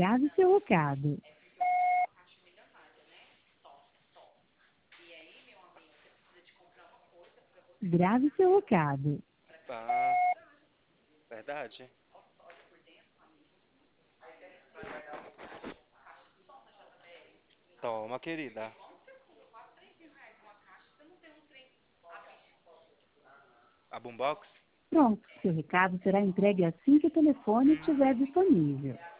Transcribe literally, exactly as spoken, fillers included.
Grave seu recado. Grave seu recado. Ah, verdade. Toma, querida. A boombox? Pronto, seu recado será entregue assim que o telefone estiver disponível.